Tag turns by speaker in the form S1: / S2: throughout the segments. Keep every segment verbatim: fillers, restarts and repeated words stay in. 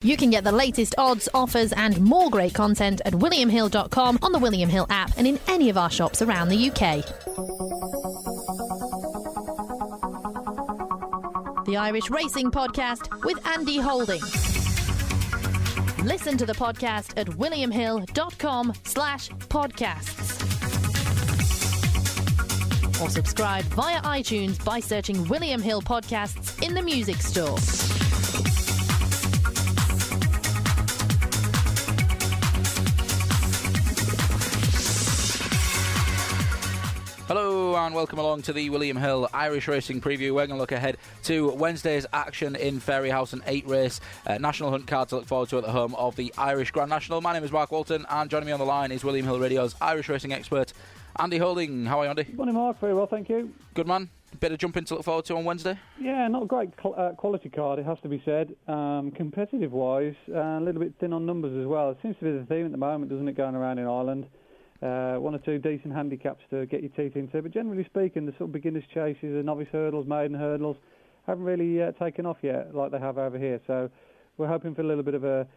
S1: You can get the latest odds, offers and more great content at william hill dot com, on the William Hill app and in any of our shops around the U K. The Irish Racing Podcast with Andy Holding. Listen to the podcast at william hill dot com slash podcasts. Or subscribe via iTunes by searching William Hill Podcasts in the music store.
S2: Hello and welcome along to the William Hill Irish Racing Preview. We're going to look ahead to Wednesday's action in Fairyhouse, an eight-race uh, National Hunt card to look forward to at the home of the Irish Grand National. My name is Mark Walton and joining me on the line is William Hill Radio's Irish Racing expert, Andy Holding. How are you, Andy?
S3: Good morning, Mark. Very well, thank you.
S2: Good man. Bit of jumping to look forward to on Wednesday?
S3: Yeah, not a great cl- uh, quality card, it has to be said. Um, competitive-wise, uh, a little bit thin on numbers as well. It seems to be the theme at the moment, doesn't it, going around in Ireland? Uh, one or two decent handicaps to get your teeth into, but generally speaking, the sort of beginners' chases, the novice hurdles, maiden hurdles, haven't really uh, taken off yet like they have over here. So we're hoping for a little bit of a,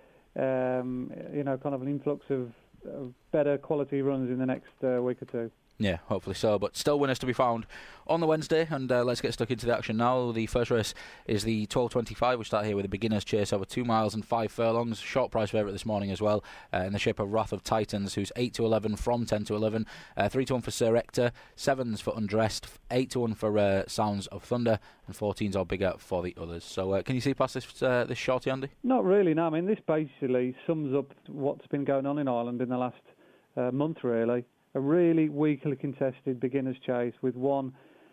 S3: um, you know, kind of an influx of, of better quality runs in the next uh, week or two.
S2: Yeah, hopefully so, but still winners to be found on the Wednesday, and uh, let's get stuck into the action now. The first race is the twelve twenty-five. We start here with a beginner's chase over two miles and five furlongs. Short price favourite this morning as well, uh, in the shape of Wrath of Titans, who's eight to eleven from ten to eleven. Uh, three to one for Sir Ector, sevens for Undressed, eight to one for uh, Sounds of Thunder, and fourteens or bigger for the others. So uh, can you see past this uh, this shorty, Andy?
S3: Not really, no. I mean, this basically sums up what's been going on in Ireland in the last uh, month, really. A really weakly contested beginner's chase with one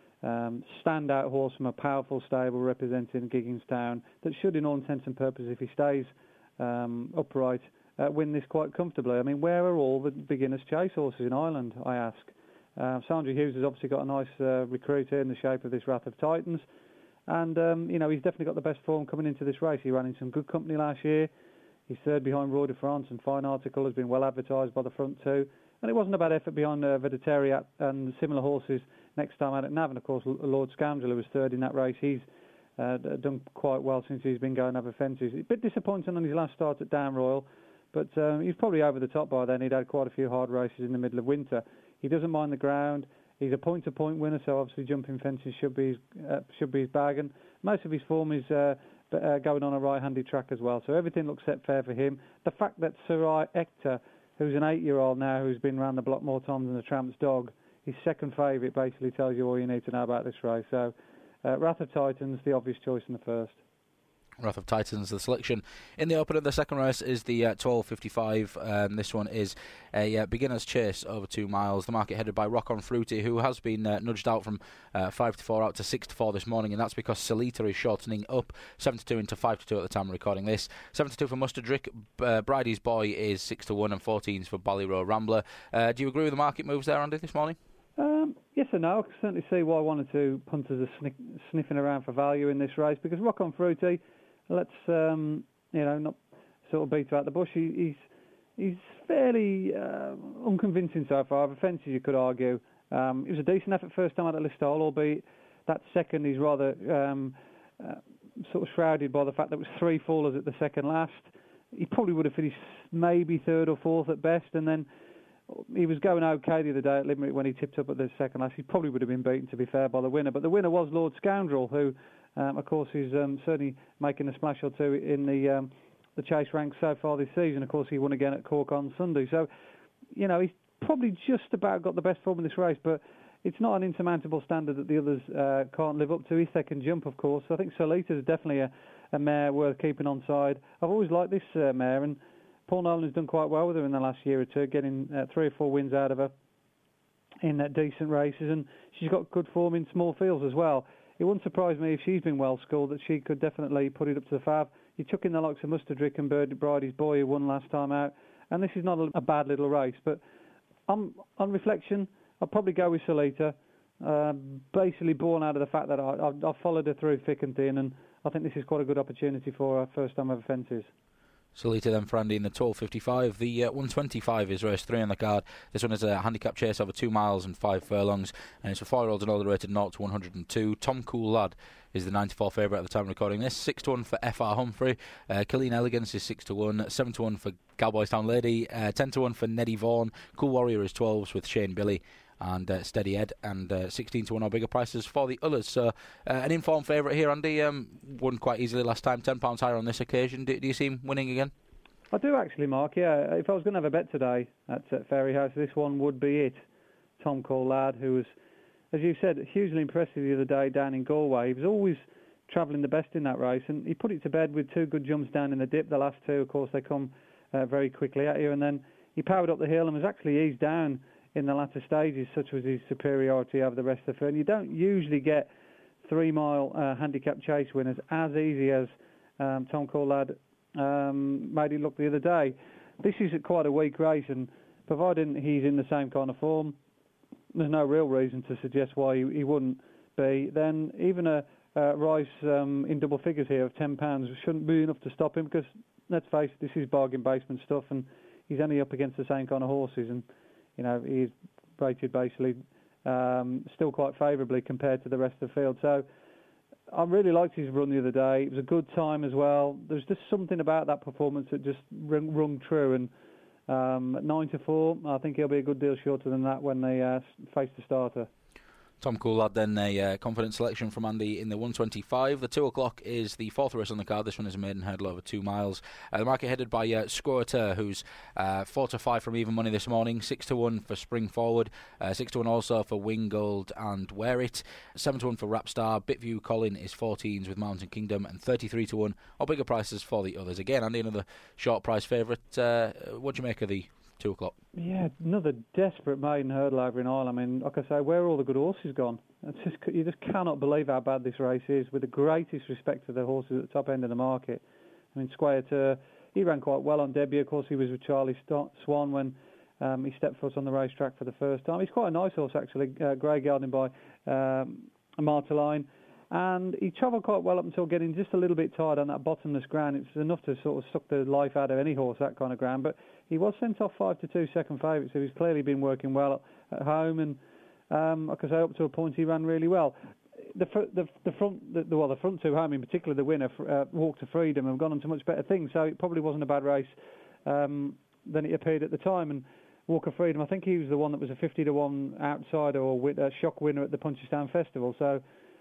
S3: um, standout horse from a powerful stable representing Gigginstown that should, in all intents and purposes, if he stays um, upright, uh, win this quite comfortably. I mean, where are all the beginner's chase horses in Ireland, I ask? Uh, Sandra Hughes has obviously got a nice uh, recruit here in the shape of this Wrath of Titans. And, um, you know, he's definitely got the best form coming into this race. He ran in some good company last year. He's third behind Roy de France, and Fine Article has been well advertised by the front two. And it wasn't a bad effort behind uh, Vegetariat and similar horses next time out at Navan. Of course, Lord Scoundrel, who was third in that race, he's uh, done quite well since he's been going over fences. A bit disappointing on his last start at Down Royal, but um, he's probably over the top by then. He'd had quite a few hard races in the middle of winter. He doesn't mind the ground. He's a point-to-point winner, so obviously jumping fences should be his, uh, should be his bag. And most of his form is uh, uh, going on a right-handed track as well. So everything looks set fair for him. The fact that Sarai Ector, who's an eight-year-old now, who's been round the block more times than the Tramp's Dog, his second favourite, basically tells you all you need to know about this race. So, uh, Wrath of Titans, the obvious choice in the first.
S2: Wrath of Titans, the selection in the opener. The second race is the uh, twelve fifty-five. Um, this one is a uh, beginner's chase over two miles. The market headed by Rock on Fruity, who has been uh, nudged out from uh, five to four out to six to four this morning, and that's because Salita is shortening up seven to two into five to two at the time of recording this. seven to two for Mustardrick. Uh, Bridie's Boy is six to one, and fourteens for Ballyrow Rambler. Uh, do you agree with the market moves there, Andy, this morning?
S3: Um, yes and no. I can certainly see why one or two punters are sniff- sniffing around for value in this race, because Rock on Fruity, let's um, you know not sort of beat about the bush. He, he's he's fairly uh, unconvincing so far. Over fences, you could argue. Um, it was a decent effort first time out at Listowel, albeit that second is rather um, uh, sort of shrouded by the fact that it was three fallers at the second last. He probably would have finished maybe third or fourth at best, and then he was going okay the other day at Limerick when he tipped up at the second last. He probably would have been beaten, to be fair, by the winner. But the winner was Lord Scoundrel, who, um, of course, is um, certainly making a splash or two in the um, the chase ranks so far this season. Of course, he won again at Cork on Sunday. So, you know, he's probably just about got the best form in this race, but it's not an insurmountable standard that the others uh, can't live up to. If they can jump, of course. I think Solita is definitely a, a mare worth keeping on side. I've always liked this uh, mare, and Paul Nolan has done quite well with her in the last year or two, getting uh, three or four wins out of her in uh, decent races, and she's got good form in small fields as well. It wouldn't surprise me if she's been well schooled that she could definitely put it up to the fab. You took in the likes of Mustardrick and Bird Bridie's Boy, who won last time out, and this is not a, a bad little race. But on, on reflection, I'll probably go with Solita, uh, basically born out of the fact that I, I, I followed her through thick and thin, and I think this is quite a good opportunity for her first time over fences.
S2: Salita then for Andy in the twelve fifty-five. The uh, one twenty-five is race three on the card. This one is a handicap chase over two miles and five furlongs, and it's for four-year-olds and older rated zero to one hundred two. Tom Cool Lad is the ninety-four favourite at the time of recording this. six to one for F R Humphrey. Uh, Killeen Elegance is six to one. seven to one for Cowboys Town Lady. Uh, ten to one for Neddy Vaughan. Cool Warrior is twelves with Shane Billy and uh, Steady Ed, and uh, sixteen to one or bigger prices for the others. So uh, an informed favourite here, Andy. Um, won quite easily last time, ten pounds higher on this occasion. Do, do you see him winning again?
S3: I do actually, Mark, yeah. If I was going to have a bet today at, at Fairyhouse, this one would be it. Tom Cole Lad, who was, as you said, hugely impressive the other day down in Galway. He was always travelling the best in that race, and he put it to bed with two good jumps down in the dip. The last two, of course, they come uh, very quickly at you, and then he powered up the hill and was actually eased down in the latter stages, such was his superiority over the rest of the field. And you don't usually get three-mile uh, handicap chase winners as easy as um, Tom Cole Lad um, made it look the other day. This is quite a weak race, and providing he's in the same kind of form, there's no real reason to suggest why he, he wouldn't be. Then even a uh, rise um, in double figures here of ten pounds shouldn't be enough to stop him, because let's face it, this is bargain basement stuff, and he's only up against the same kind of horses, and you know he's rated basically um, still quite favourably compared to the rest of the field. So I really liked his run the other day. It was a good time as well. There's just something about that performance that just rung, rung true, and um, at nine to four, I think he'll be a good deal shorter than that when they uh, face the starter.
S2: Tom Cool Lad then, a uh, confident selection from Andy in the one twenty-five. The two o'clock is the fourth race on the card. This one is a maiden hurdle over two miles. Uh, the market headed by uh, Scoateur, who's uh, four to five from even money this morning, six to one for Spring Forward, uh, six to one also for Wingold and Wear It, seven to one for Rapstar. Bitview Colin is fourteens with Mountain Kingdom, and thirty-three to one or bigger prices for the others. Again, Andy, another short price favourite. Uh, what do you make of the two o'clock?
S3: Yeah, another desperate maiden hurdle over in Ireland. I mean, like I say, where are all the good horses gone? It's just, you just cannot believe how bad this race is, with the greatest respect to the horses at the top end of the market. I mean, Squire, he ran quite well on debut. Of course, he was with Charlie Swan when um, he stepped foot on the racetrack for the first time. He's quite a nice horse, actually, uh, grey gelding by um, Marteline. And he travelled quite well up until getting just a little bit tired on that bottomless ground. It's enough to sort of suck the life out of any horse, that kind of ground. But he was sent off five to two second favourite, so he's clearly been working well at, at home. And um, like I say, up to a point, he ran really well. The the, the front, the, well, the front two home in particular, the winner, uh, Walk to Freedom, have gone on to much better things. So it probably wasn't a bad race um, than it appeared at the time. And Walk of Freedom, I think he was the one that was a fifty to one outsider or win, uh, shock winner at the Punchestown Festival. So.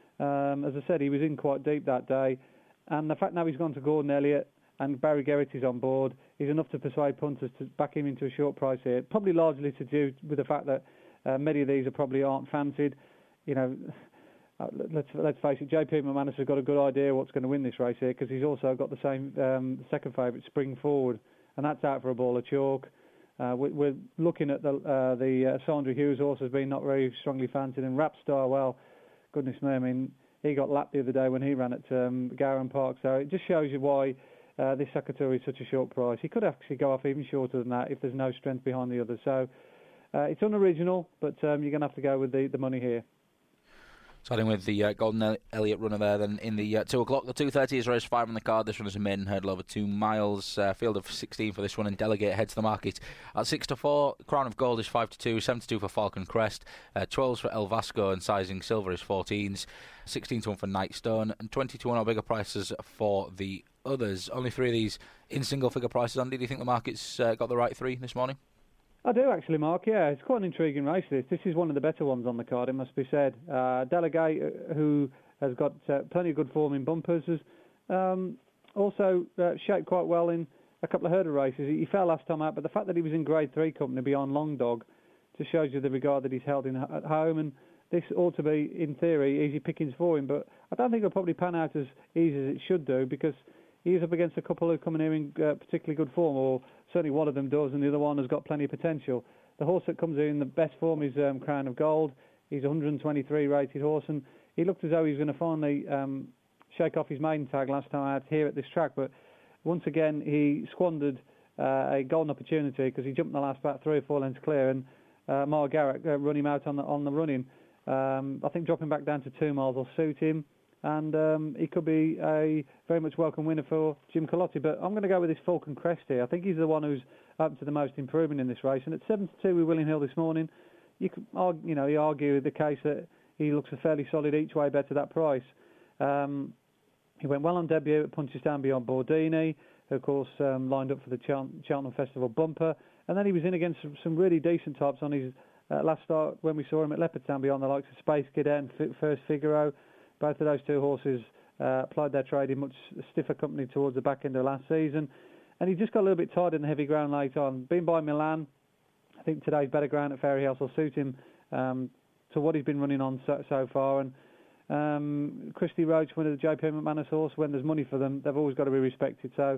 S3: Um, as I said, he was in quite deep that day, and the fact now he's gone to Gordon Elliott and Barry Geraghty's on board is enough to persuade punters to back him into a short price here. Probably largely to do with the fact that uh, many of these are probably aren't fancied. You know, uh, let's let's face it, J P McManus has got a good idea what's going to win this race here, because he's also got the same um, second favourite, Spring Forward, and that's out for a ball of chalk. Uh, we, we're looking at the uh, the uh, Sandra Hughes horse has been not very strongly fancied, and Rapstar, well, goodness me, I mean, he got lapped the other day when he ran at um, Gowran Park, so it just shows you why uh, this Sacatore is such a short price. He could actually go off even shorter than that if there's no strength behind the others. So uh, it's unoriginal, but um, you're going to have to go with the, the money here.
S2: Starting with the uh, Golden Elliott runner there, then in the uh, two o'clock. The two thirty is race five on the card. This one is a maiden hurdle over two miles. Uh, field of sixteen for this one, and Delegate heads the market at six to four. Crown of Gold is five to two, seven to two for Falcon Crest, uh, twelves for El Vasco, and Sizing Silver is fourteens, sixteen to one for Nightstone, and twenty to one or bigger prices for the others. Only three of these in single figure prices. Andy, do you think the market's uh, got the right three this morning?
S3: I do actually, Mark, yeah. It's quite an intriguing race, this. This is one of the better ones on the card, it must be said. Uh, Delegate, uh, who has got uh, plenty of good form in bumpers, has um, also uh, shaped quite well in a couple of hurdle races. He, he fell last time out, but the fact that he was in Grade three company beyond Long Dog just shows you the regard that he's held in at home, and this ought to be, in theory, easy pickings for him. But I don't think it'll probably pan out as easy as it should do, because he's up against a couple who come in here in uh, particularly good form, or certainly one of them does, and the other one has got plenty of potential. The horse that comes in the best form is um, Crown of Gold. He's a one hundred twenty-three rated horse, and he looked as though he was going to finally um, shake off his maiden tag last time out here at this track. But once again, he squandered uh, a golden opportunity, because he jumped the last about three or four lengths clear, and uh, Mark Garrett uh, run him out on the on the running. Um, I think dropping back down to two miles will suit him. and um, he could be a very much welcome winner for Jim Colotti. But I'm going to go with this Falcon Crest here. I think he's the one who's open to the most improvement in this race. And at seven to two with William Hill this morning, you could, you know, you argue the case that he looks a fairly solid each way bet at that price. Um, he went well on debut at Punchestown Beyond Bordini, who of course um, lined up for the Chel- Cheltenham Festival bumper, and then he was in against some, some really decent types on his uh, last start when we saw him at Leopardstown Beyond, the likes of Space Cadet and F- First Figaro. Both of those two horses uh, applied their trade in much stiffer company towards the back end of last season, and he just got a little bit tired in the heavy ground late on. Being by Milan, I think today's better ground at Fairyhouse will suit him um, to what he's been running on so, so far. And um, Christy Roach, one of the J P McManus horse, when there's money for them, they've always got to be respected. So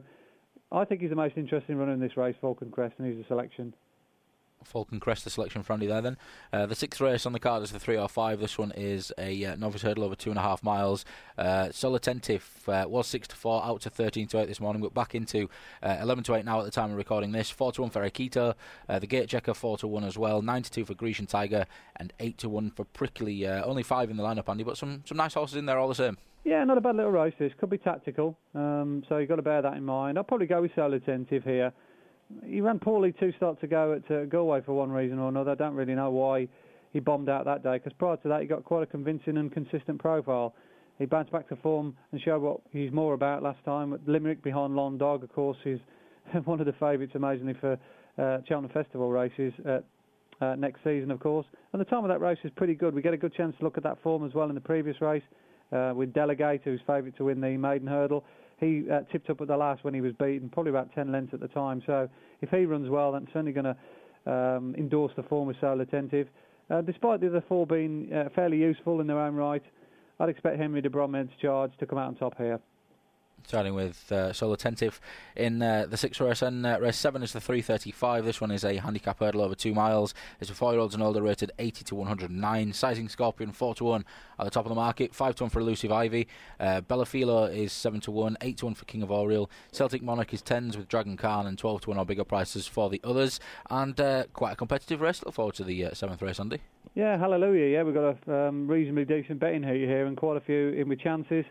S3: I think he's the most interesting runner in this race, Falcon Crest, and he's a selection.
S2: Falcon Crest, the selection for Andy there then. Uh, the sixth race on the card is the three oh five. This one is a uh, novice hurdle over two and a half miles. Uh, Solatentif uh, was six to four, out to thirteen to eight this morning, but back into uh, eleven to eight now at the time of recording this. four to one for Akito, uh, the Gate Checker four to one as well, nine to two for Grecian Tiger, and eight to one for Prickly. Uh, only five in the lineup, Andy, but some, some nice horses in there all the same.
S3: Yeah, not a bad little race this. Could be tactical, um, so you've got to bear that in mind. I'll probably go with Solatentif here. He ran poorly two starts ago at uh, Galway for one reason or another. I don't really know why he bombed out that day, because prior to that he got quite a convincing and consistent profile. He bounced back to form and showed what he's more about last time. Limerick behind Long Dog, of course, is one of the favourites, amazingly, for uh, Cheltenham Festival races uh, uh, next season, of course. And the time of that race is pretty good. We get a good chance to look at that form as well in the previous race uh, with Delegate, who's favourite to win the maiden hurdle. He uh, tipped up at the last when he was beaten, probably about ten lengths at the time. So if he runs well, then certainly going to um, endorse the form of Solatentif. Uh, despite the other four being uh, fairly useful in their own right, I'd expect Henry de Bromhead's Charge to come out on top here.
S2: Starting with uh, Solatentif in uh, the sixth race, and uh, race seven is the three thirty-five. This one is a handicap hurdle over two miles. It's for four-year-olds and older, rated eighty to one hundred nine. Sizing Scorpion four to one at the top of the market. five to one for Elusive Ivy. Uh, Bellafilo is seven to one. eight to one for King of Oriel. Celtic Monarch is tens with Dragon Khan, and twelve to one or bigger prices for the others. And uh, quite a competitive race. Look forward to the uh, seventh race, Andy.
S3: Yeah, hallelujah. Yeah, we've got a um, reasonably decent betting heat here and quite a few in with chances.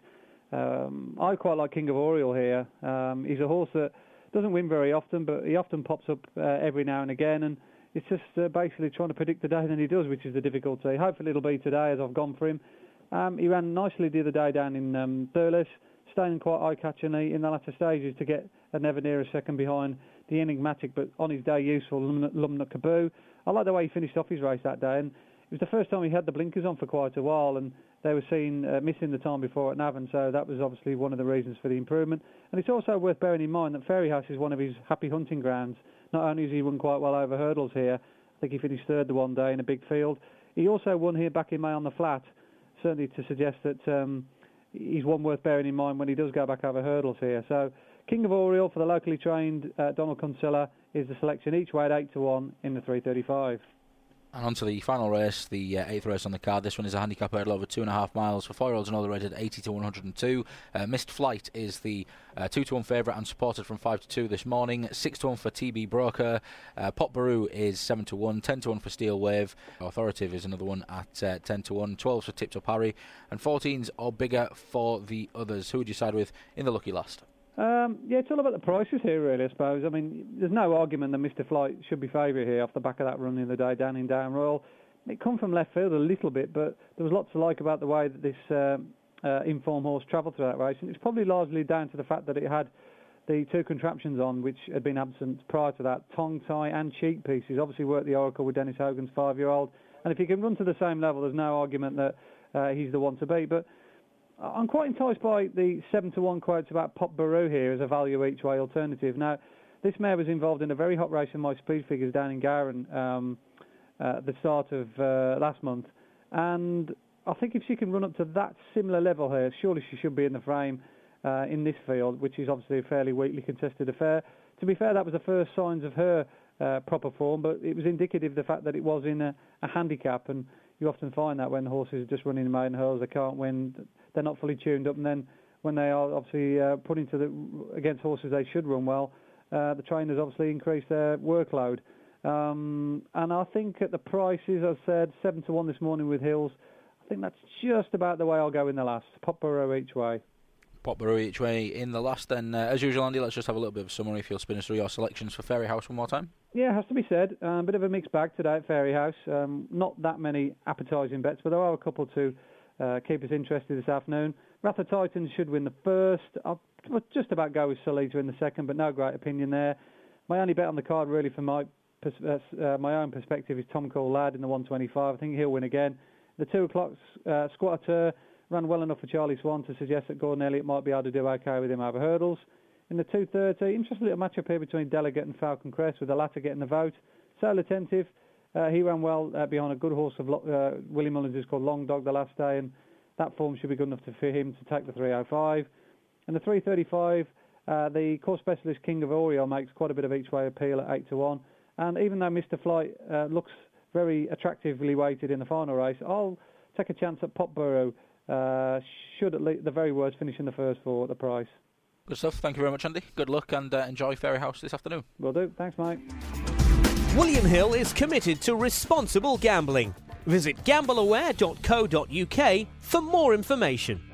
S3: Um, I quite like King of Oriel here. Um, he's a horse that doesn't win very often, but he often pops up uh, every now and again, and it's just uh, basically trying to predict the day that he does, which is the difficulty. Hopefully it'll be today, as I've gone for him. Um, he ran nicely the other day down in um, Thurles, staying quite eye-catchingly in the latter stages to get a never near a second behind the enigmatic, but on his day useful, Lumnut Kaboo. I like the way he finished off his race that day, and it was the first time he had the blinkers on for quite a while, and they were seen uh, missing the time before at Navan, so that was obviously one of the reasons for the improvement. And it's also worth bearing in mind that Fairyhouse is one of his happy hunting grounds. Not only has he run quite well over hurdles here, I think he finished third the one day in a big field, he also won here back in May on the flat, certainly to suggest that um, he's one worth bearing in mind when he does go back over hurdles here. So King of Oriel for the locally trained uh, Donald Consilla is the selection, each way at eight to one in the three thirty-five.
S2: And on to the final race, the uh, eighth race on the card. This one is a handicap hurdle over two and a half miles for four-year-olds and older, rated eighty to one hundred two. Uh, Missed Flight is the uh, two to one favourite and supported from five to two this morning. six to one for T B Broker. Uh, Pop Baru is seven to one. ten to one for Steel Wave. Authoritative is another one at uh, ten to one. twelves for Tipped Up Harry. And fourteens or bigger for the others. Who would you side with in the lucky last?
S3: Um, yeah, it's all about the prices here, really, I suppose. I mean, there's no argument that Mister Flight should be favourite here off the back of that run in the day down in Down Royal. It come from left field a little bit, but there was lots to like about the way that this um, uh, informed horse travelled through that race, and it's probably largely down to the fact that it had the two contraptions on which had been absent prior to that, tongue tie and cheek pieces. Obviously worked the Oracle with Dennis Hogan's five-year-old, and if he can run to the same level, there's no argument that uh, he's the one to beat. But I'm quite enticed by the seven to one quotes about Pop Baru here as a value each way alternative. Now, this mare was involved in a very hot race in my speed figures down in Gowran um, uh, at the start of uh, last month, and I think if she can run up to that similar level here, surely she should be in the frame uh, in this field, which is obviously a fairly weakly contested affair. To be fair, that was the first signs of her uh, proper form, but it was indicative of the fact that it was in a, a handicap, and you often find that when the horses are just running the maiden hurdles, they can't win, they're not fully tuned up, and then when they are obviously uh, put into the against horses they should run well, uh, the trainers obviously increase their workload. Um, and I think at the prices, as I said, seven to one this morning with Hills, I think that's just about the way I'll go in the last. Popborough each way.
S2: Popborough each way in the last. Then, uh, as usual, Andy, let's just have a little bit of a summary if you'll spin us through your selections for Fairyhouse one more time. Yeah,
S3: it has to be said. A um, bit of a mixed bag today at Fairyhouse. Um, not that many appetising bets, but there are a couple to uh, keep us interested this afternoon. Wrath of Titans should win the first. I'll just about go with Sully to win the second, but no great opinion there. My only bet on the card, really, from my uh, my own perspective, is Tom Cole Lad in the one twenty-five. I think he'll win again. The two o'clock uh, Squatter ran well enough for Charlie Swan to suggest that Gordon Elliott might be able to do okay with him over hurdles. In the two thirty, interesting little matchup here between Delegate and Falcon Crest, with the latter getting the vote. Sail Attentive, uh, he ran well uh, behind a good horse of uh, Willie Mullins, who's called Long Dog the last day, and that form should be good enough to, for him to take the three oh five. In the three thirty-five, uh, the course specialist King of Oriole makes quite a bit of each way appeal at eight to one. And even though Mister Flight uh, looks very attractively weighted in the final race, I'll take a chance at Popborough. Uh, should at least, the very worst, finish in the first four at the price.
S2: Good stuff. Thank you very much, Andy. Good luck and uh, enjoy Fairyhouse this afternoon.
S3: Will do. Thanks, mate.
S4: William Hill is committed to responsible gambling. Visit gambleaware dot co dot uk for more information.